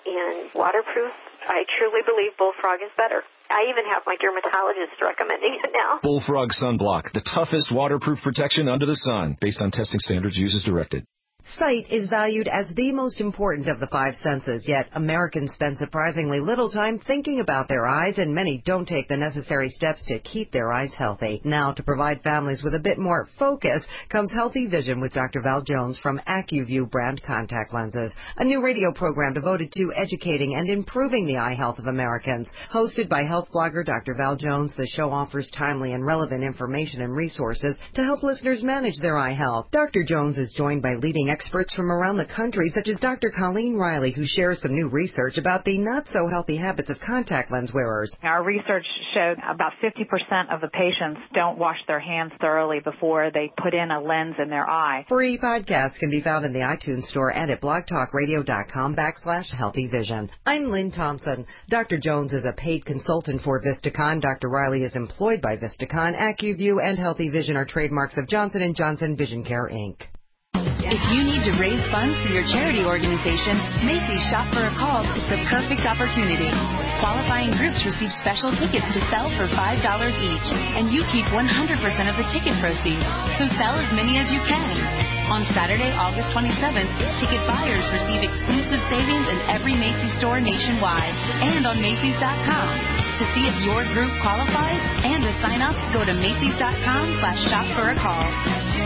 and waterproof. I truly believe Bullfrog is better. I even have my dermatologist recommending it now. Bullfrog Sunblock, the toughest waterproof protection under the sun, based on testing standards used as directed. Sight is valued as the most important of the five senses, yet Americans spend surprisingly little time thinking about their eyes, and many don't take the necessary steps to keep their eyes healthy. Now, to provide families with a bit more focus, comes Healthy Vision with Doctor Val Jones from AccuView brand contact lenses, a new radio program devoted to educating and improving the eye health of Americans. Hosted by health blogger Doctor Val Jones, the show offers timely and relevant information and resources to help listeners manage their eye health. Doctor Jones is joined by leading experts from around the country, such as Doctor Colleen Riley, who shares some new research about the not-so-healthy habits of contact lens wearers. Our research showed about fifty percent of the patients don't wash their hands thoroughly before they put in a lens in their eye. Free podcasts can be found in the iTunes Store and at blogtalkradio.com backslash Healthy Vision. I'm Lynn Thompson. Doctor Jones is a paid consultant for Vistakon. Doctor Riley is employed by Vistakon. AccuView and Healthy Vision are trademarks of Johnson and Johnson Vision Care, Incorporated. If you need to raise funds for your charity organization, Macy's Shop for a Cause is the perfect opportunity. Qualifying groups receive special tickets to sell for five dollars each, and you keep one hundred percent of the ticket proceeds, so sell as many as you can. On Saturday, August twenty-seventh, ticket buyers receive exclusive savings in every Macy's store nationwide and on Macy's dot com. To see if your group qualifies and to sign up, go to Macy's dot com slash shop for a cause.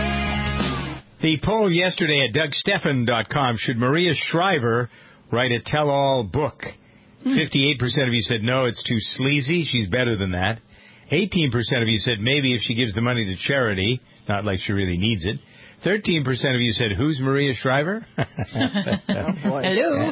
The poll yesterday at Doug Stephan dot com, should Maria Shriver write a tell-all book? Hmm. fifty-eight percent of you said no, it's too sleazy, she's better than that. eighteen percent of you said maybe if she gives the money to charity, not like she really needs it. thirteen percent of you said, who's Maria Shriver? Oh, boy. Hello.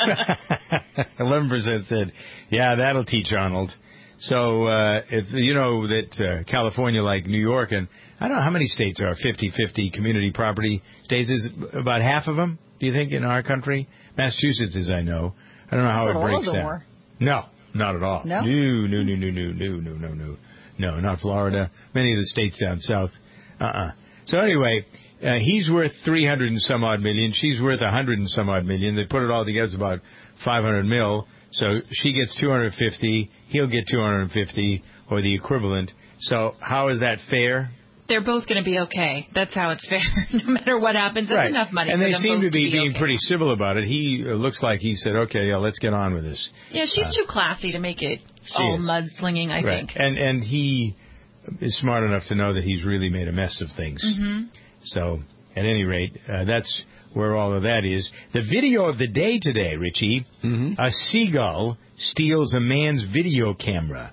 eleven percent said, yeah, that'll teach Arnold. So, uh, if you know that uh, California, like New York, and I don't know how many states are fifty-fifty community property states. Is about half of them, do you think, in our country? Massachusetts is, I know. I don't know how it breaks down. More. No, not at all. No? No, no, no, no, no, no, no, no, no. No, not Florida. Many of the states down south. Uh-uh. So anyway, uh, he's worth three hundred and some odd million. She's worth a hundred and some odd million. They put it all together, it's about five hundred mil. So she gets two hundred fifty. He'll get two hundred fifty or the equivalent. So how is that fair? They're both going to be okay. That's how it's fair. No matter what happens, that's right. enough money and for they them seem both to be, to be being okay. pretty civil about it. He uh, looks like he said, okay, yeah, let's get on with this. Yeah, she's uh, too classy to make it all is. mudslinging, I right. think. And and he is smart enough to know that he's really made a mess of things. Mm-hmm. So, at any rate, uh, that's where all of that is. The video of the day today, Richie, mm-hmm. a seagull steals a man's video camera.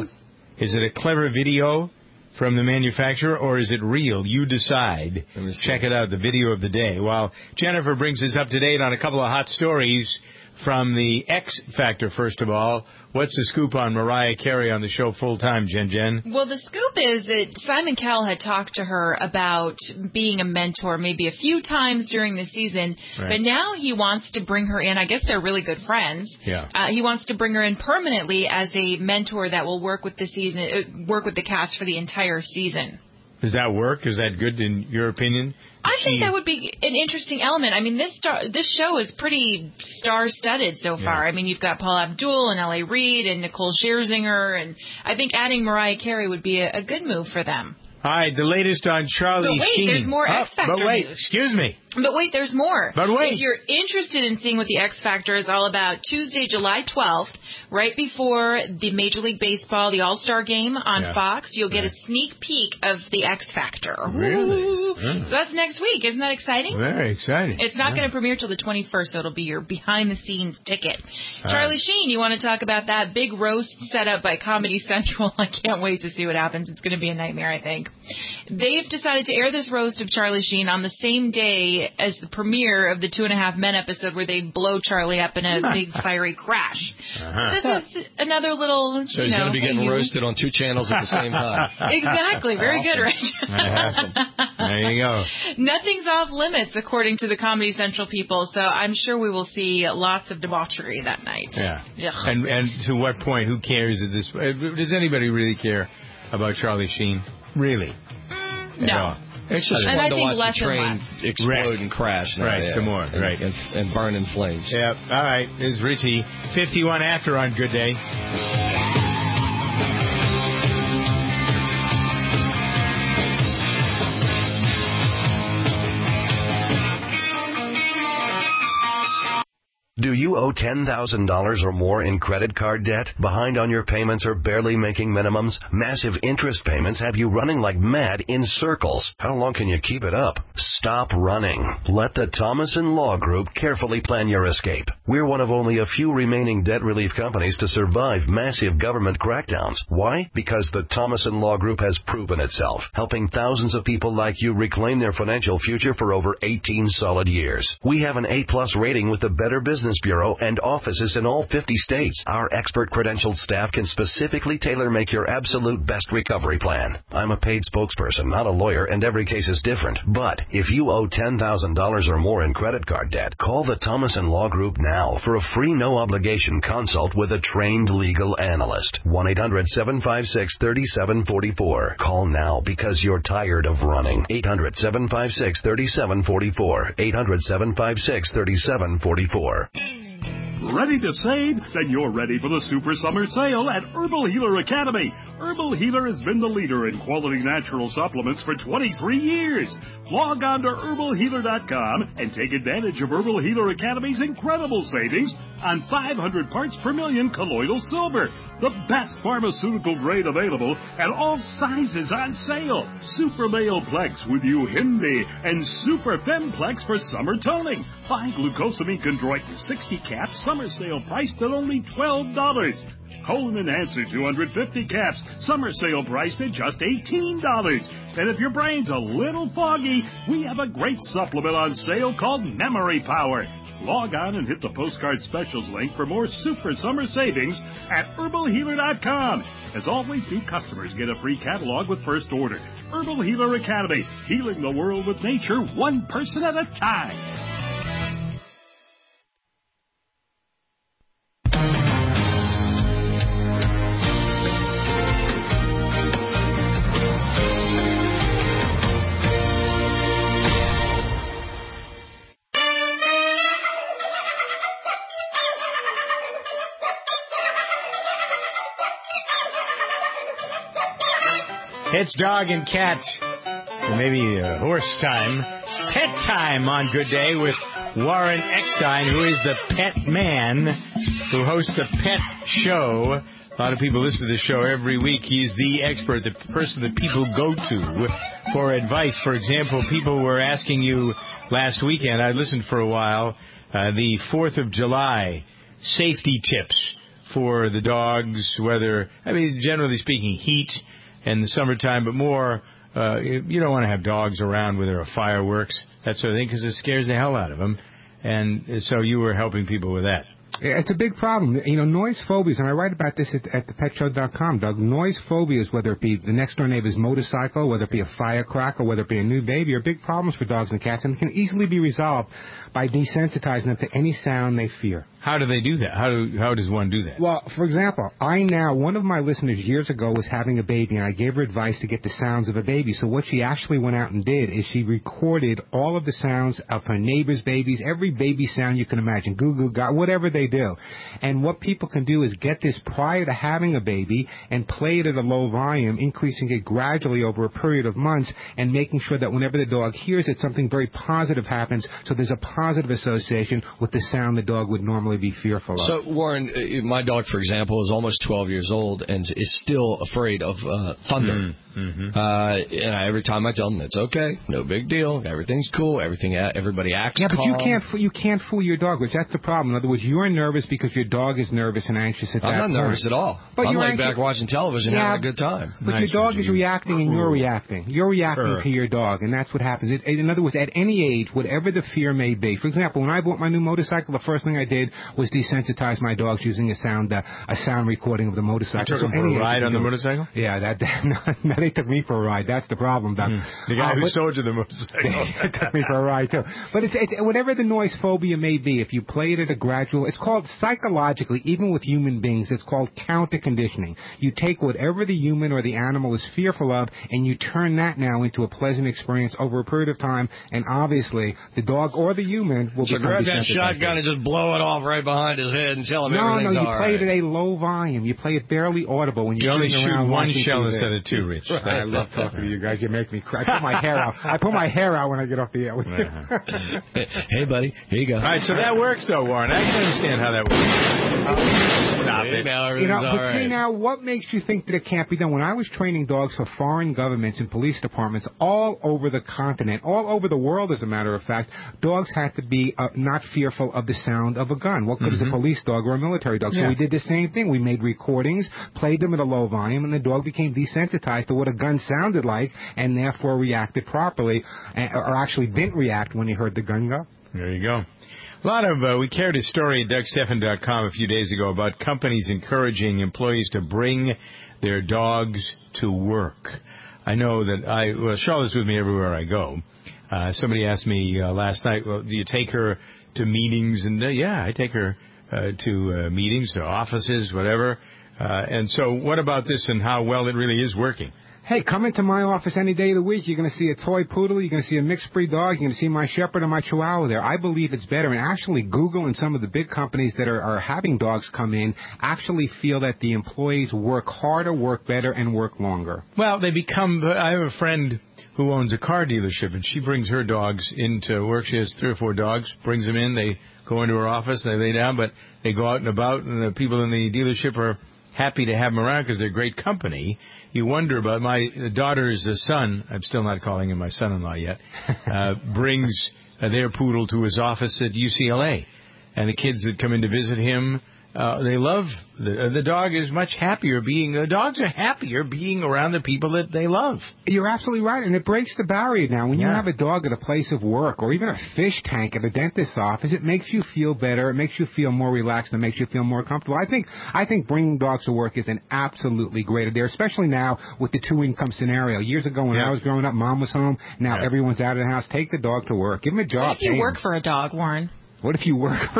Is it a clever video from the manufacturer, or is it real? You decide. Check it out, the video of the day. While Jennifer brings us up to date on a couple of hot stories from the X Factor, first of all. What's the scoop on Mariah Carey on the show full-time, Jen Jen? Well, the scoop is that Simon Cowell had talked to her about being a mentor maybe a few times during the season, right. But now he wants to bring her in. I guess they're really good friends. Yeah. Uh, he wants to bring her in permanently as a mentor that will work with the season, uh, work with the cast for the entire season. Does that work? Is that good in your opinion? I think that would be an interesting element. I mean, this star, this show is pretty star-studded so far. Yeah. I mean, you've got Paul Abdul and L A. Reid and Nicole Scherzinger, and I think adding Mariah Carey would be a, a good move for them. All right, the latest on Charlie But wait, Sheen. there's more oh, X Factor But wait, news. excuse me. But wait, there's more. But wait. If you're interested in seeing what the X Factor is all about, Tuesday, July twelfth, right before the Major League Baseball, the All-Star Game on yeah. Fox, you'll get right. a sneak peek of the X Factor. Really? Yeah. So that's next week. Isn't that exciting? Very exciting. It's not yeah. going to premiere till the twenty-first, so it'll be your behind-the-scenes ticket. All Charlie right. Sheen, you want to talk about that big roast set up by Comedy Central? I can't wait to see what happens. It's going to be a nightmare, I think. They've decided to air this roast of Charlie Sheen on the same day as the premiere of the Two and a Half Men episode where they blow Charlie up in a big fiery crash. Uh-huh. So this is another little, So you he's know, going to be getting hey, roasted on two channels at the same time. Exactly. Very awesome. good, Rich. Awesome. There you go. Nothing's off limits, according to the Comedy Central people, so I'm sure we will see lots of debauchery that night. Yeah. Ugh. And and to what point? Who cares at this? Does anybody really care about Charlie Sheen? Really? Mm, no. It's just and fun I to think watch less the train and less. explode Right. and crash. Now, Right, yeah, some more, and, right. And, and burn in flames. Yep. All right. This is Richie. fifty-one after on Good Day. Do you owe ten thousand dollars or more in credit card debt? Behind on your payments or barely making minimums? Massive interest payments have you running like mad in circles. How long can you keep it up? Stop running. Let the Thomason Law Group carefully plan your escape. We're one of only a few remaining debt relief companies to survive massive government crackdowns. Why? Because the Thomason Law Group has proven itself, helping thousands of people like you reclaim their financial future for over eighteen solid years. We have an A plus rating with the Better Business Bureau and offices in all fifty states. Our expert credentialed staff can specifically tailor-make your absolute best recovery plan. I'm a paid spokesperson, not a lawyer, and every case is different. But if you owe ten thousand dollars or more in credit card debt, call the Thomason Law Group now for a free no-obligation consult with a trained legal analyst. one eight hundred seven five six three seven four four. Call now because you're tired of running. eight hundred seven five six three seven four four. eight hundred seven five six three seven four four. Ready to save? Then you're ready for the Super Summer Sale at Herbal Healer Academy. Herbal Healer has been the leader in quality natural supplements for twenty-three years. Log on to herbal healer dot com and take advantage of Herbal Healer Academy's incredible savings on five hundred parts per million colloidal silver, the best pharmaceutical grade available, and all sizes on sale. Super Male Plex with Uhindi and Super Femplex for summer toning. Buy glucosamine chondroitin sixty caps, summer sale priced at only twelve dollars. Colon Enhancer two hundred fifty caps, summer sale priced at just eighteen dollars. And if your brain's a little foggy, we have a great supplement on sale called Memory Power. Log on and hit the postcard specials link for more super summer savings at herbal healer dot com. As always, new customers get a free catalog with first order. Herbal Healer Academy, healing the world with nature one person at a time. It's dog and cat, and maybe uh, horse time, pet time on Good Day with Warren Eckstein, who is the pet man who hosts the pet show. A lot of people listen to the show every week. He's the expert, the person that people go to for advice. For example, people were asking you last weekend, I listened for a while, uh, the fourth of July safety tips for the dogs, whether, I mean, generally speaking, heat in the summertime, but more, uh, you don't want to have dogs around where there are fireworks, that sort of thing, because it scares the hell out of them. And so you were helping people with that. It's a big problem. You know, noise phobias, and I write about this at, at the pet show dot com, Doug. Noise phobias, whether it be the next-door neighbor's motorcycle, whether it be a firecracker, whether it be a new baby, are big problems for dogs and cats, and can easily be resolved by desensitizing them to any sound they fear. How do they do that? How do how does one do that? Well, for example, I now, one of my listeners years ago was having a baby, and I gave her advice to get the sounds of a baby. So what she actually went out and did is she recorded all of the sounds of her neighbor's babies, every baby sound you can imagine, goo goo gaga, whatever they do. And what people can do is get this prior to having a baby and play it at a low volume, increasing it gradually over a period of months, and making sure that whenever the dog hears it, something very positive happens, so there's a positive association with the sound the dog would normally be fearful of. So, Warren, uh, my dog, for example, is almost twelve years old and is still afraid of uh, thunder. Mm-hmm. Uh, and I, every time I tell him, it's okay, no big deal, everything's cool, everything, everybody acts Yeah, but calm. you can't fool, you can't fool your dog, which that's the problem. In other words, you're nervous because your dog is nervous and anxious at I'm that not point. nervous at all. But I'm you're laid anxious. back watching television, Yeah, having a good time. But Nice, your dog is Virginia. reacting and you're reacting. You're reacting Sure. to your dog, and that's what happens. It, in other words, at any age, whatever the fear may be. For example, when I bought my new motorcycle, the first thing I did was desensitize my dogs using a sound uh, a sound recording of the motorcycle. You took So him for any a age ride you on can the do it. motorcycle? Yeah, that, that no, they they took me for a ride. That's the problem, Doc. Mm. The guy uh, who but, sold you the motorcycle. They took me for a ride, too. But it's, it's whatever the noise phobia may be, if you play it at a gradual, it's called psychologically, even with human beings, it's called counter conditioning. You take whatever the human or the animal is fearful of, and you turn that now into a pleasant experience over a period of time, and obviously, the dog or the human will so become grab that desensitized. shotgun and just blow it off right behind his head and tell him no, everything's No, no, you all play right. it at a low volume. You play it barely audible when you you're only sitting shoot around one watching shell T V. instead of two, Rich. I love talking to you guys. You make me cry. I put my hair out. I put my hair out when I get off the air with you. Uh-huh. Hey, buddy. Here you go. All right, so that works, though, Warren. I can understand how that works. Stop it. You know, but see now, what makes you think that it can't be done? When I was training dogs for foreign governments and police departments all over the continent, all over the world, as a matter of fact, dogs had to be uh, not fearful of the sound of a gun. What good Mm-hmm. is a police dog or a military dog? So Yeah. we did the same thing. We made recordings, played them at a low volume, and the dog became desensitized to what a gun sounded like, and therefore reacted properly, uh, or actually didn't react when he heard the gun go. There you go. A lot of, uh, we carried a story at Doug Stephan dot com a few days ago about companies encouraging employees to bring their dogs to work. I know that I, well, Charlotte's with me everywhere I go. Uh, somebody asked me uh, last night, well, do you take her to meetings? And uh, yeah, I take her uh, to uh, meetings, to offices, whatever. Uh, and so what about this and how well it really is working? Hey, come into my office any day of the week. You're going to see a toy poodle. You're going to see a mixed breed dog. You're going to see my shepherd and my chihuahua there. I believe it's better. And actually, Google and some of the big companies that are, are having dogs come in actually feel that the employees work harder, work better, and work longer. Well, they become, I have a friend who owns a car dealership, and she brings her dogs into work. She has three or four dogs, brings them in. They go into her office. They lay down, but they go out and about, and the people in the dealership are happy to have them around because they're great company. You wonder about my daughter's son, I'm still not calling him my son-in-law yet, uh, brings uh, their poodle to his office at U C L A. And the kids that come in to visit him, uh, they love, the, the dog is much happier being, the dogs are happier being around the people that they love. You're absolutely right, and it breaks the barrier now. When you Yeah. have a dog at a place of work or even a fish tank at a dentist's office, it makes you feel better. It makes you feel more relaxed and makes you feel more comfortable. I think I think bringing dogs to work is an absolutely great idea, especially now with the two-income scenario. Years ago when Yeah. I was growing up, Mom was home. Now Yeah. everyone's out of the house. Take the dog to work. Give him a job. What if you Pay work him. for a dog, Warren? What if you work for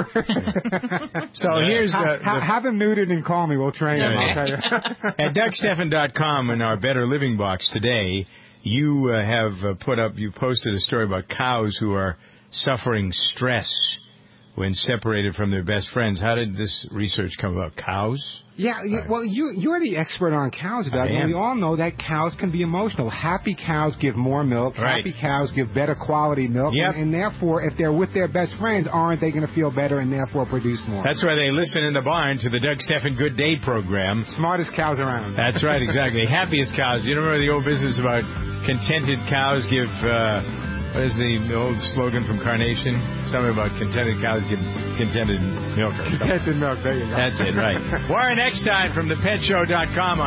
So here's ha, uh, ha, the, have him neutered and call me. We'll train him. Okay. I'll tell you. At Doug Stephan dot com in our Better Living box today, you uh, have uh, put up, you posted a story about cows who are suffering stress when separated from their best friends. How did this research come about? Cows? Yeah, you, well, you, you're the expert on cows, Doug, I and am. we all know that cows can be emotional. Happy cows give more milk. Right. Happy cows give better quality milk. Yep. And, and therefore, if they're with their best friends, aren't they going to feel better and therefore produce more? That's why they listen in the barn to the Doug Stephan Good Day program. Smartest cows around. That's right, exactly. Happiest cows. You remember the old business about contented cows give, uh, what is the old slogan from Carnation? Something about contented cows give contented milk. Or something. Contented milk, there you go. That's it, right. Warren Eckstein from the pet show dot com